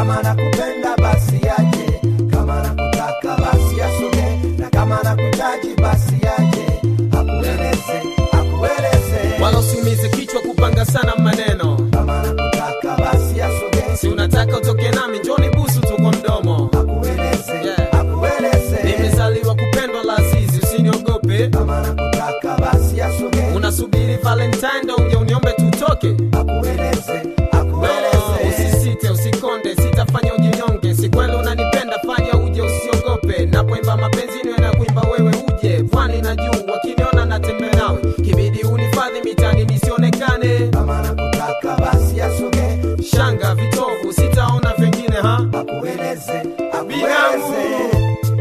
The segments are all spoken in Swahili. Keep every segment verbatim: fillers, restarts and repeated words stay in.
kama nakupenda basi aje, kama nakutaka basi asogee, na kama nakuhitaji basi aje, akueleze, akueleze. Wala usiumize kichwa kupanga sana maneno, kama nakutaka basi asogee, si unataka utoke nami njoni busu tu kwa mdomo, akueleze, yeah. akueleze. Nimezaliwa kupendwa la azizi usiniogope, kama nakutaka basi asogee, unasubiri Valentine ndo uje uniombe tutoke, akueleze, akueleze. No, usisite usikonde sitafanya ujinyonge, si kweli unanipenda fanya uje usiogope, napoimba mapenzi niwe na kuimba wewe uje, pwani na juu wakiniona natembea nawe, kibidi unifadhi mitani nisionekane, kama nakutaka basi asogee, shanga vitovu sitaona vingine ha, akueleze, binamu. akueleze.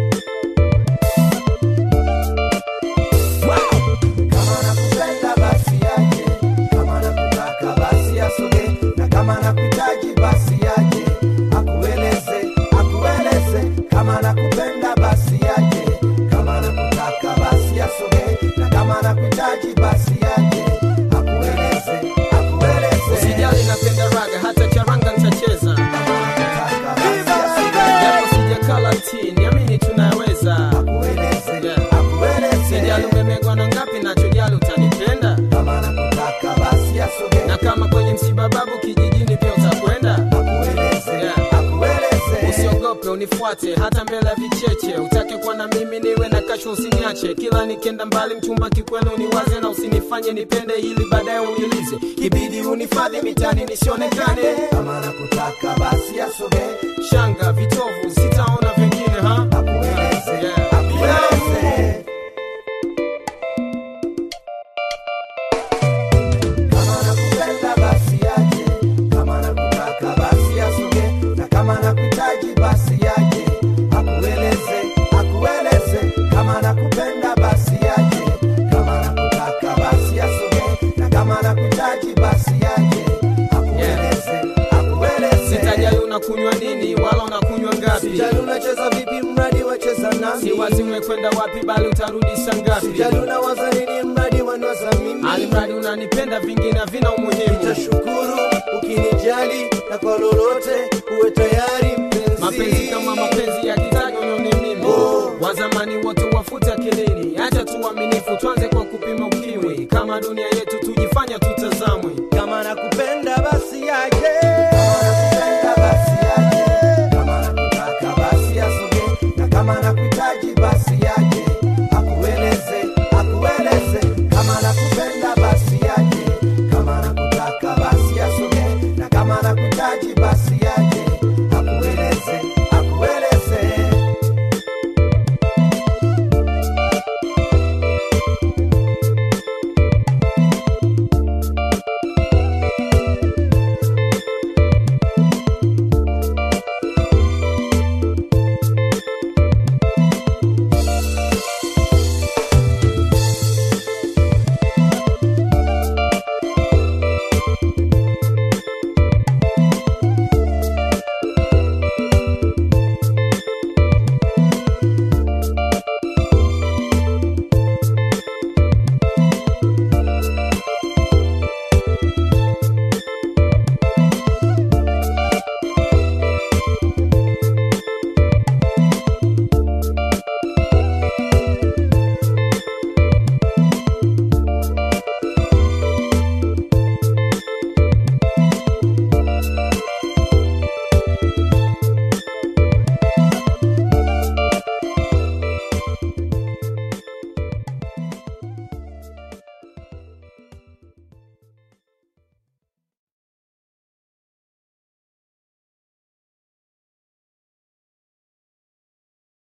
Kama nakupenda basi aje, kama nakutaka basi asogee, na kama nakuhitaji basi aje, akueleze, akueleze. Kama nakupenda basi aje, kama nakutaka basi asogee, na kama nakuhitaji basi aje, akueleze, akueleze. Usijali napenda raga hata charanga nitacheza, Kama nakutaka basi asogee, japo sijakala ti niamini tunaweza, akueleze, yeah. akueleze. Sijali umemegwa na ngapi nachojali utanipenda, Kama nakutaka basi asogee, na kama kwenye msiba babu kijijini pia utakwenda, akueleze, yeah. akueleze. Usiogope unifuate hata mbele ya vicheche, utake kuwa na mimi niwe na kasho usiniache, kila nikenda mbali mchumba kikweli uniwaze, na usinifanye nipende ili baadaye uniulize, kibidi unifadhi mitani nisionekane, Kama nakutaka basi asogee, shanga vitovu sitaona vingine ha, akueleze, yeah. akueleze. Kama nakupenda basi aje, kama nakutaka basi asogee, na kama nakuhitaji basi aje, akueleze, akueleze. Kama nakupenda basi aje, kama nakutaka basi asogee, na kama nakuhitaji basi aje, akueleze, akueleze. Sitajali unakunywa nini wala unakunywa ngapi, Sijali unacheza vipi mradi wacheza nami, si wazi umekwenda wapi bali utarudi saa ngapi, sijali unawaza nini mradi wanwaza mimi, alimradi unanipenda vingine havina umuhimu. Nitashuka